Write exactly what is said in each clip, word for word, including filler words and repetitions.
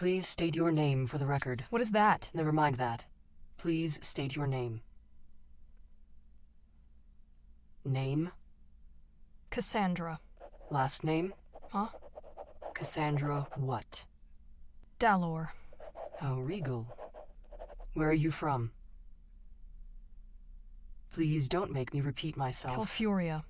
Please state your name for the record. What is that? Never mind that. Please state your name. Name? Cassandra. Last name? Huh? Cassandra what? Dalor. How regal. Where are you from? Please don't make me repeat myself. Calfuria.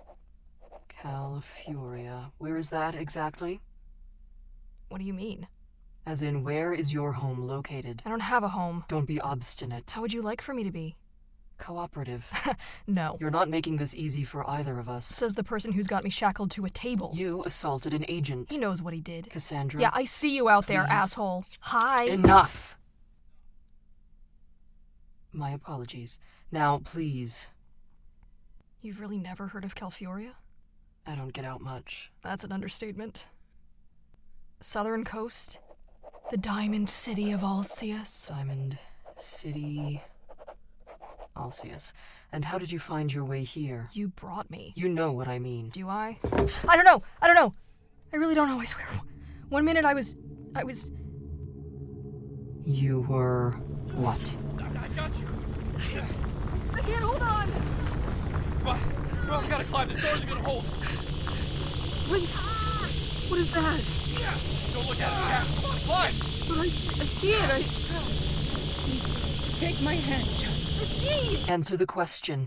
Calfuria. Where is that exactly? What do you mean? As in, where is your home located? I don't have a home. Don't be obstinate. How would you like for me to be? Cooperative. No. You're not making this easy for either of us. Says the person who's got me shackled to a table. You assaulted an agent. He knows what he did. Cassandra. Yeah, I see you out there, please. asshole. Hi. Enough! My apologies. Now, please. You've really never heard of Calfuria? I don't get out much. That's an understatement. Southern coast. The Diamond City of Alcius. Diamond City... Alcius. And how did you find your way here? You brought me. You know what I mean. Do I? I don't know! I don't know! I really don't know, I swear. One minute I was... I was... You were... what? I got you! I can't hold on! Come on, come on, we gotta climb. This door's gonna hold. Wait! What is that? Yeah! Don't look at it, gas. Come on, climb! But I see, I see it, I... I see... Take my hand. I see! Answer the question.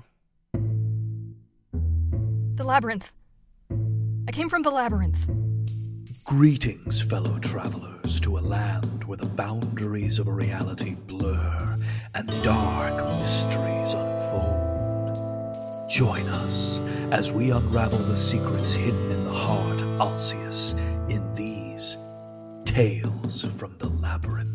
The labyrinth. I came from the labyrinth. Greetings, fellow travelers, to a land where the boundaries of reality blur and dark mysteries unfold. Join us as we unravel the secrets hidden in the heart of Alcius in these Tales from the Labyrinth.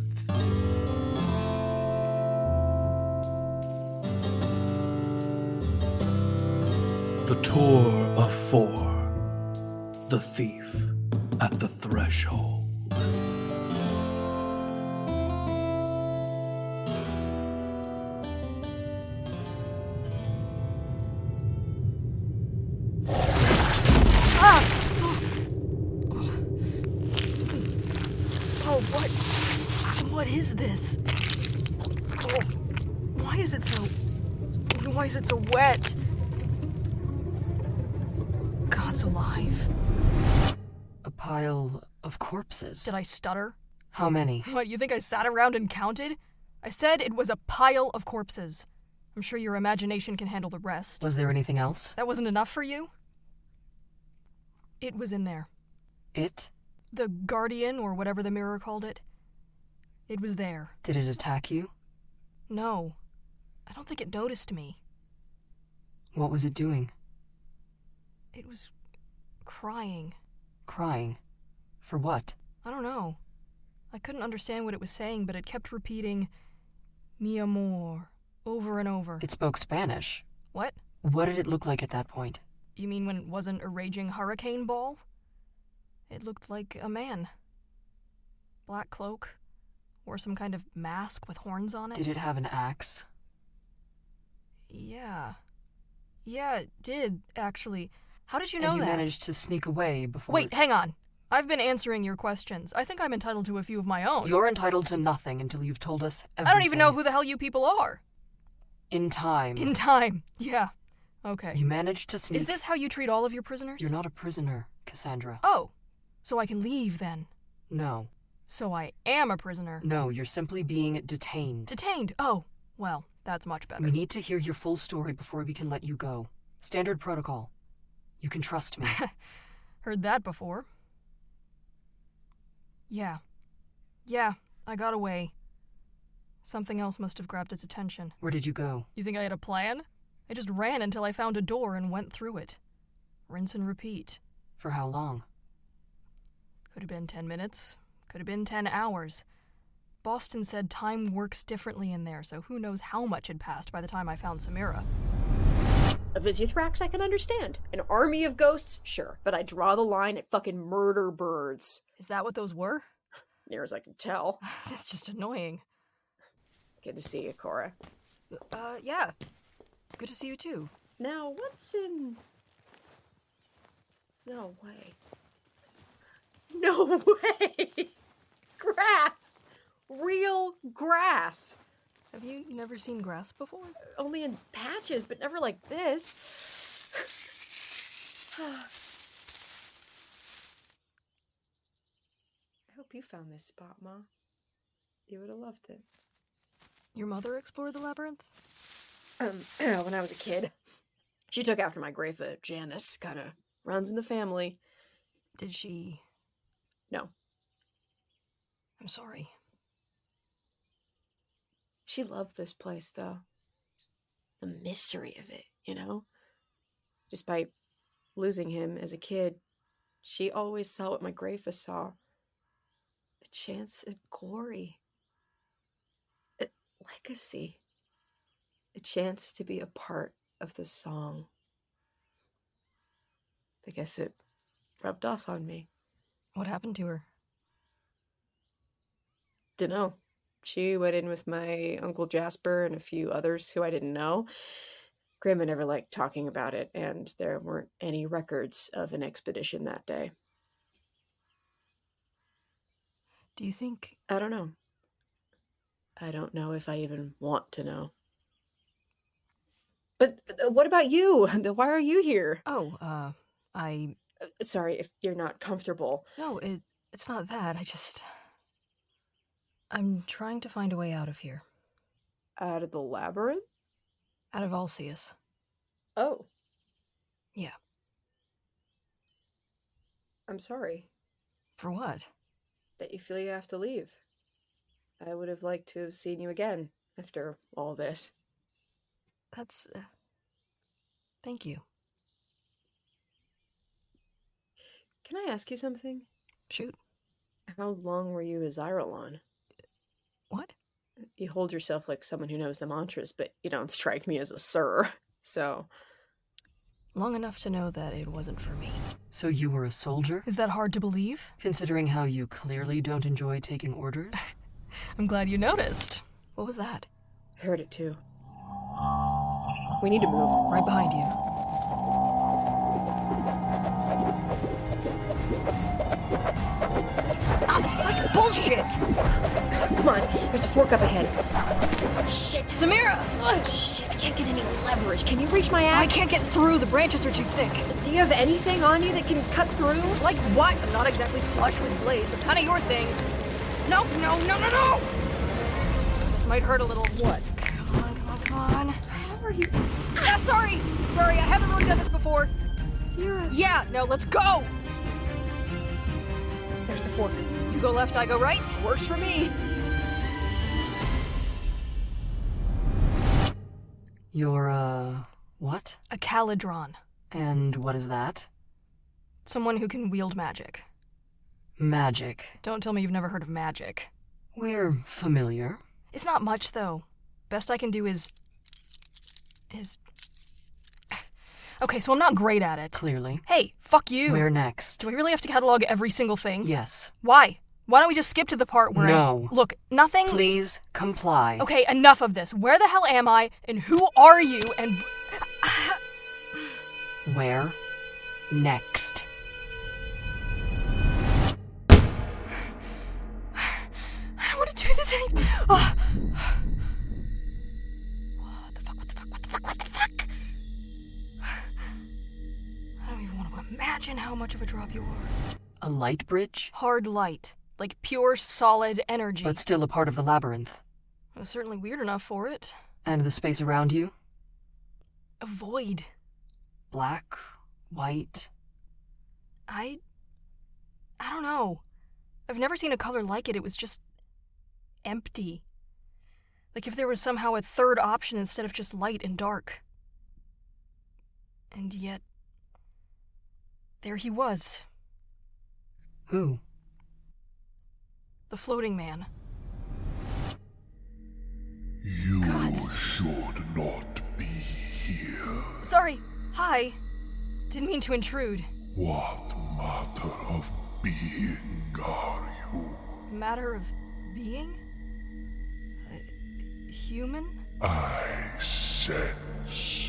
The Tour of Four. The Thief at the Threshold. Ah! Oh, what? What is this? Oh, why is it so... Why is it so wet? God's alive. A pile of corpses. Did I stutter? How many? What, you think I sat around and counted? I said it was a pile of corpses. I'm sure your imagination can handle the rest. Was there anything else? That wasn't enough for you? It was in there. It? The Guardian, or whatever the mirror called it. It was there. Did it attack you? No. I don't think it noticed me. What was it doing? It was crying. Crying? For what? I don't know. I couldn't understand what it was saying, but it kept repeating, mi amor, over and over. It spoke Spanish. What? What did it look like at that point? You mean when it wasn't a raging hurricane ball? It looked like a man. Black cloak. Wore some kind of mask with horns on it. Did it have an axe? Yeah. Yeah, it did, actually. How did you know and you that? managed to sneak away before... Wait, hang on. I've been answering your questions. I think I'm entitled to a few of my own. You're entitled to nothing until you've told us everything. I don't even know who the hell you people are. In time. In time. Yeah. Okay. You managed to sneak... Is this how you treat all of your prisoners? You're not a prisoner, Cassandra. Oh. So I can leave, then? No. So I am a prisoner? No, you're simply being detained. Detained? Oh. Well, that's much better. We need to hear your full story before we can let you go. Standard protocol. You can trust me. Heard that before. Yeah. Yeah, I got away. Something else must have grabbed its attention. Where did you go? You think I had a plan? I just ran until I found a door and went through it. Rinse and repeat. For how long? Could have been ten minutes. Could have been ten hours. Boston said time works differently in there, so who knows how much had passed by the time I found Samira. A Visithrax I can understand. An army of ghosts? Sure. But I draw the line at fucking murder birds. Is that what those were? Near as I can tell. That's just annoying. Good to see you, Cora. Uh, yeah. Good to see you too. Now, what's in... No way. No way! Crap! grass. Have you never seen grass before? Only in patches, but never like this. I hope you found this spot, Ma. You would have loved it. Your mother explored the labyrinth? Um, when I was a kid. She took after my Grayfa, Janice. Kind of runs in the family. Did she? No. I'm sorry. She loved this place, though. The mystery of it, you know? Despite losing him as a kid, she always saw what my Grayfa saw. A chance at glory. A legacy. A chance to be a part of the song. I guess it rubbed off on me. What happened to her? Dunno. She went in with my Uncle Jasper and a few others who I didn't know. Grandma never liked talking about it, and there weren't any records of an expedition that day. Do you think... I don't know. I don't know if I even want to know. But uh, what about you? Why are you here? Oh, uh, I... Uh, sorry if you're not comfortable. No, it, it's not that. I just... I'm trying to find a way out of here. Out of the labyrinth? Out of Alcius. Oh. Yeah. I'm sorry. For what? That you feel you have to leave. I would have liked to have seen you again after all this. That's... Uh, thank you. Can I ask you something? Shoot. How long were you a Zyralon? What? You hold yourself like someone who knows the mantras, but you don't strike me as a sir, so... Long enough to know that it wasn't for me. So you were a soldier? Is that hard to believe? Considering how you clearly don't enjoy taking orders? I'm glad you noticed. What was that? I heard it too. We need to move. Right behind you. Ah, this is such bullshit! Come on, there's a fork up ahead. Shit! Samira! Oh, shit, I can't get any leverage. Can you reach my I axe? can't get through, the branches are too thick. Do you have anything on you that can cut through? Like what? I'm not exactly flush with blades. It's kind of your thing. No, no, no, no, no! This might hurt a little. What? Come on, come on, come on. How are you? Yeah, sorry! Sorry, I haven't really done this before. You're a... Yeah, no, let's go! There's the fork. You go left, I go right. Works for me. You're, uh, what? A Calidron. And what is that? Someone who can wield magic. Magic. Don't tell me you've never heard of magic. We're familiar. It's not much, though. Best I can do is... is... Okay, so I'm not great at it. Clearly. Hey, fuck you! Where next? Do we really have to catalog every single thing? Yes. Why? Why don't we just skip to the part where No. I... Look, nothing... Please comply. Okay, enough of this. Where the hell am I, and who are you, and... Where next? I don't want to do this anymore. Oh. What the fuck, what the fuck, what the fuck, what the fuck? I don't even want to imagine how much of a drop you are. A light bridge? Hard light. Like pure, solid energy. But still a part of the labyrinth. It was certainly weird enough for it. And the space around you? A void. Black? White? I... I don't know. I've never seen a color like it. It was just... empty. Like if there was somehow a third option instead of just light and dark. And yet... there he was. Who? The floating man. You God. should not be here. Sorry. Hi. Didn't mean to intrude. What matter of being are you? Matter of being? Uh, human? I sense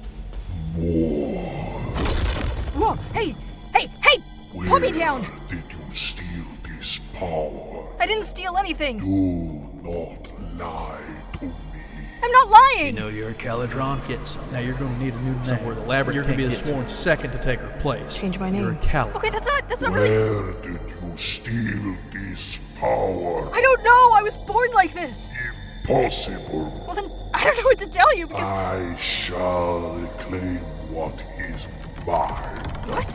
more. Whoa! Hey! Hey! Hey! Put me Where down! did you steal this power. I didn't steal anything. Do not lie to me. I'm not lying. You know you're a Caladron? Get some. Now you're going to need a new name. Somewhere the labyrinth You're going to be the can't get sworn second to take her place. Change my You're a name. Calad. Okay, that's not that's not really. Where did you steal this power? I don't know. I was born like this. Impossible. Well then, I don't know what to tell you because I shall reclaim what is mine. what?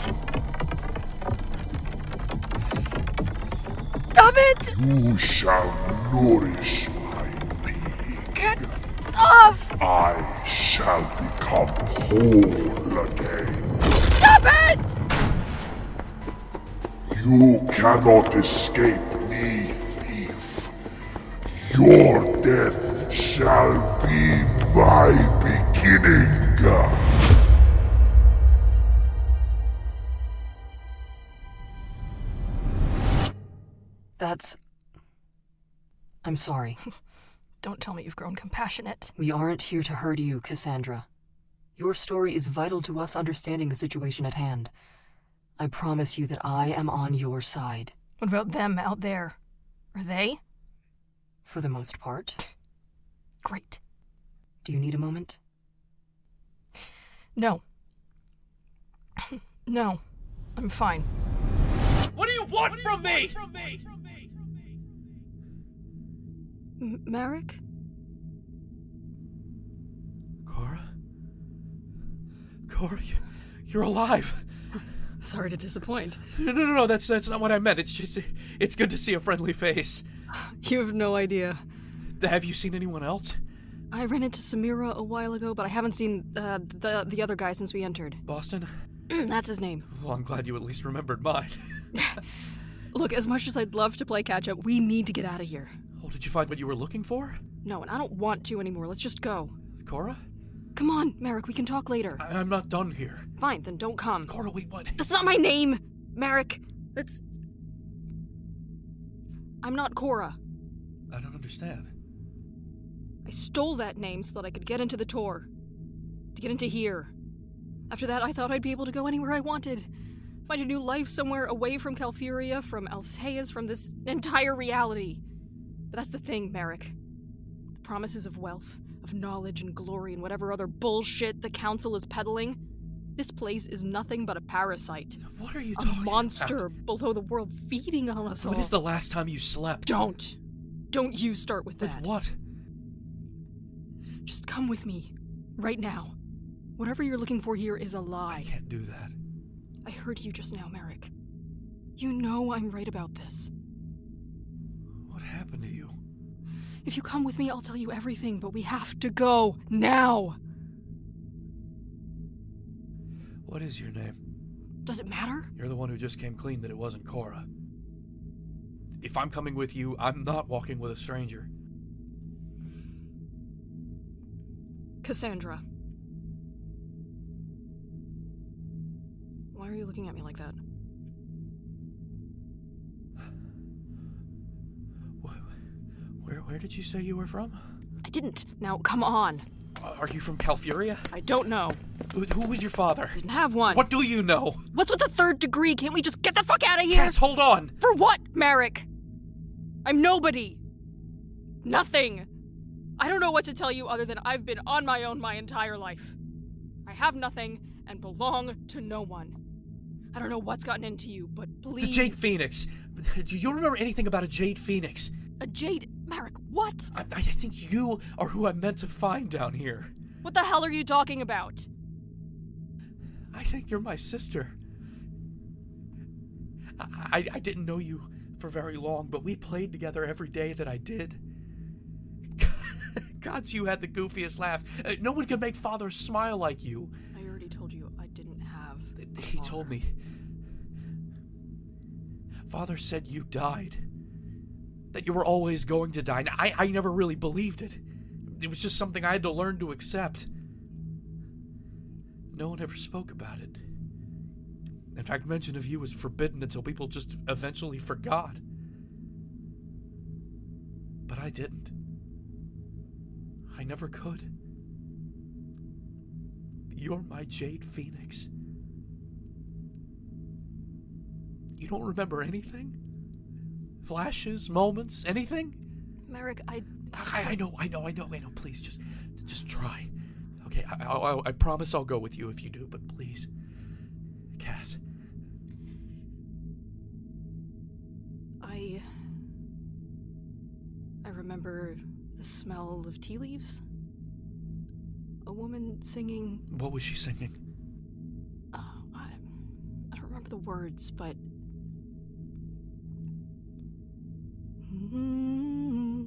Stop it! You shall nourish my being. Get off! I shall become whole again. Stop it! You cannot escape me, thief. Your death shall be my beginning. That's... I'm sorry. Don't tell me you've grown compassionate. We aren't here to hurt you, Cassandra. Your story is vital to us understanding the situation at hand. I promise you that I am on your side. What about them out there? Are they? For the most part. Great. Do you need a moment? No. No. I'm fine. What do you want from me? M- Marek? Cora? Cora, you, you're alive. Sorry to disappoint. No, no, no, no, that's that's not what I meant. It's just, it's good to see a friendly face. You have no idea. Have you seen anyone else? I ran into Samira a while ago, but I haven't seen uh, the the other guy since we entered. Boston? That's his name. Well, I'm glad you at least remembered mine. Look, as much as I'd love to play catch-up, we need to get out of here. Oh, did you find what you were looking for? No, and I don't want to anymore. Let's just go. Cora? Come on, Marek, we can talk later. I- I'm not done here. Fine, then don't come. Cora, wait, what? That's not my name, Marek. That's... I'm not Cora. I don't understand. I stole that name so that I could get into the Tor. To get into here. After that, I thought I'd be able to go anywhere I wanted. Find a new life somewhere away from Calfuria, from Alceus, from this entire reality. But that's the thing, Marek. The promises of wealth, of knowledge and glory, and whatever other bullshit the Council is peddling. This place is nothing but a parasite. What are you A talking monster about? below the world feeding on us all. When is the last time you slept? Don't! Don't you start with With that. what? Just come with me. Right now. Whatever you're looking for here is a I lie. can't do that. I heard you just now, Marek. You know I'm right about this. What happened to you? If you come with me, I'll tell you everything, but we have to go. Now! What is your name? Does it matter? You're the one who just came clean that it wasn't Cora. If I'm coming with you, I'm not walking with a stranger. Cassandra. Why are you looking at me like that? Where, where did you say you were from? I didn't. Now, come on. Uh, Are you from Calfuria? I don't know. Who, who was your father? Didn't have one. What do you know? What's with the third degree? Can't we just get the fuck out of here? Cass, hold on! For what, Marek? I'm nobody. Nothing. I don't know what to tell you other than I've been on my own my entire life. I have nothing and belong to no one. I don't know what's gotten into you, but please... The Jade Phoenix! Do you remember anything about a Jade Phoenix? A Jade? Marek, what? I, I think you are who I'm meant to find down here. What the hell are you talking about? I think you're my sister. I, I, I didn't know you for very long, but we played together every day that I did. Gods, you had the goofiest laugh. Uh, no one could make Father smile like you. I already told you I didn't have... He told me. Father said you died. That you were always going to die. And I, I never really believed it. It was just something I had to learn to accept. No one ever spoke about it. In fact, mention of you was forbidden until people just eventually forgot. But I didn't. I never could. You're my Jade Phoenix. You don't remember anything? Flashes, moments, anything? Merrick, I... I, I know, I know, I know, I know. Please, just, just try. Okay, I, I, I promise I'll go with you if you do, but please, Cass. I... I remember the smell of tea leaves. A woman singing... What was she singing? Oh, I, I don't remember the words, but... Mm-hmm.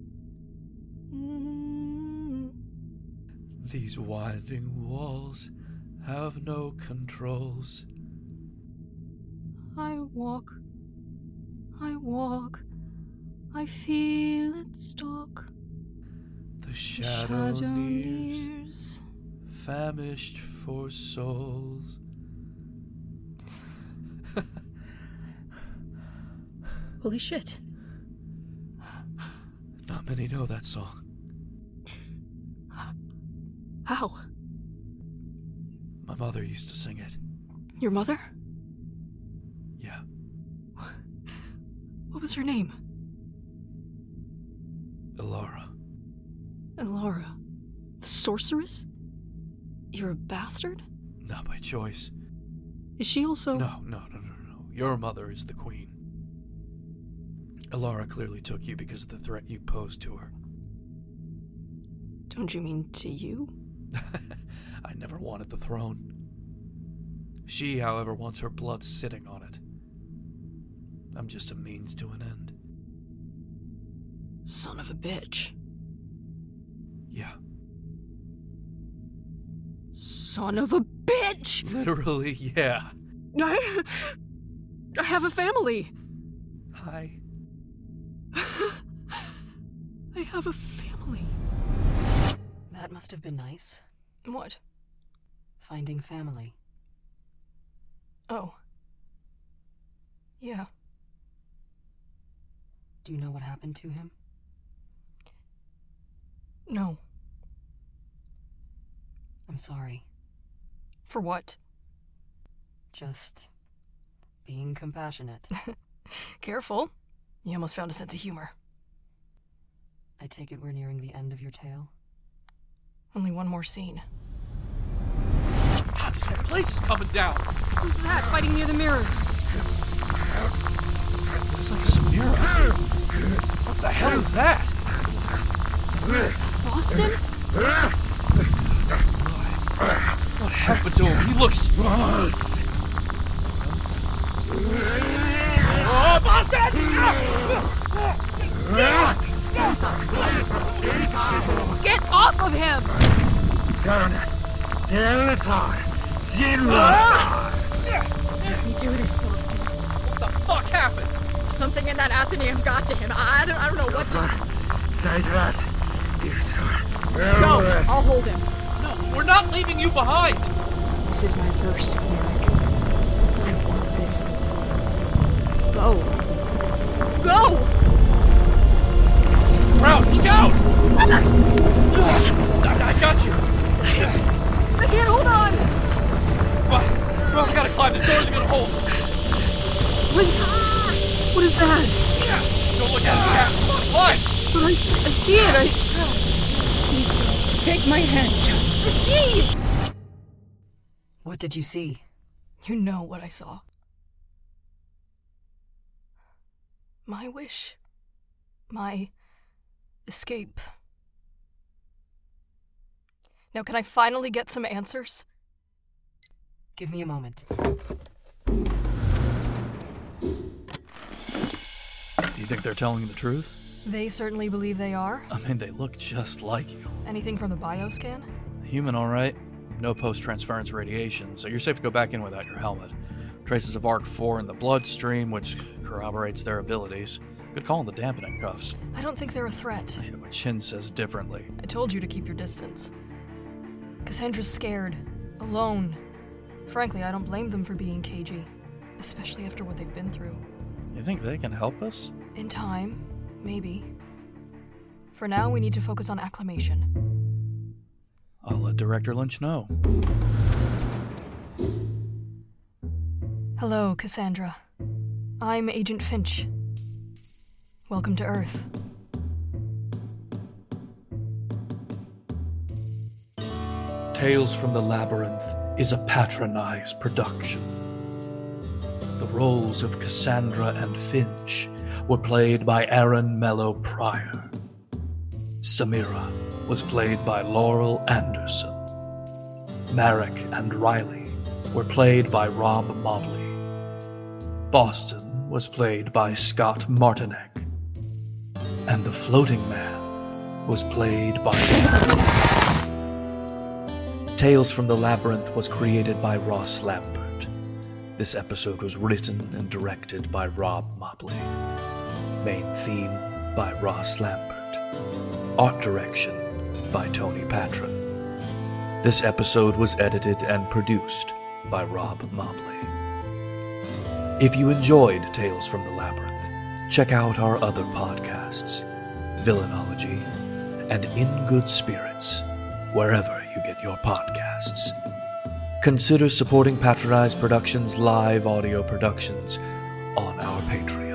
Mm-hmm. These winding walls have no controls. I walk, I walk, I feel it stalk. The shadow, shadow nears, nears, famished for souls. Holy shit. Not many know that song. How? My mother used to sing it. Your mother? Yeah. What was her name? Elara. Elara. The sorceress? You're a bastard? Not by choice. Is she also... No, no, no, no, no. Your mother is the queen. Elara clearly took you because of the threat you posed to her. Don't you mean to you? I never wanted the throne. She, however, wants her blood sitting on it. I'm just a means to an end. Son of a bitch. Yeah. Son of a bitch! Literally, yeah. I... I have a family. Hi. I have a family. That must have been nice. What? Finding family. Oh. Yeah. Do you know what happened to him? No. I'm sorry. For what? Just being compassionate. Careful. You almost found a sense of humor. I take it we're nearing the end of your tale? Only one more scene. God, this whole place is coming down. Who's that fighting near the mirror? Looks like Samira. What the hell is that? Boston? What happened to him? He looks... Oh, Boston! Get off of him! Turn it. Get out of the car. Let me do this, Boston. What the fuck happened? Something in that Athenaeum got to him. I, I don't I don't know what to... Say that. Go! I'll hold him. No, we're not leaving you behind! This is my first, Merrick. I want this. Go. Go! Proud, look out! I, I got you! I can't hold on! What? Well, I gotta climb. This door's gonna hold. What? What is that? Don't look at it, Cass. Come on, climb! But I see, I see it. I, I see. Take my hand, John. I see! What did you see? You know what I saw. My wish. My escape. Now, can I finally get some answers? Give me a moment. Do you think they're telling you the truth? They certainly believe they are. I mean, they look just like you. Anything from the bioscan? Human, all right. No post-transference radiation, so you're safe to go back in without your helmet. Traces of A R C four in the bloodstream, which corroborates their abilities. Good call on the dampening cuffs. I don't think they're a threat. Yeah, but Chin says differently. I told you to keep your distance. Cassandra's scared. Alone. Frankly, I don't blame them for being cagey. Especially after what they've been through. You think they can help us? In time, maybe. For now, we need to focus on acclimation. I'll let Director Lynch know. Hello, Cassandra. I'm Agent Finch. Welcome to Earth. Tales from the Labyrinth is a Patronized production. The roles of Cassandra and Finch were played by Aaron Mello Pryor. Samira was played by Laurel Anderson. Marek and Riley were played by Rob Mobley. Boston was played by Scott Martinek. And the Floating Man was played by... Tales from the Labyrinth was created by Ross Lambert. This episode was written and directed by Rob Mobley. Main theme by Ross Lambert. Art direction by Tony Patron. This episode was edited and produced by Rob Mobley. If you enjoyed Tales from the Labyrinth, check out our other podcasts, Villainology and In Good Spirits, wherever you get your podcasts. Consider supporting Patronized Productions' live audio productions on our Patreon.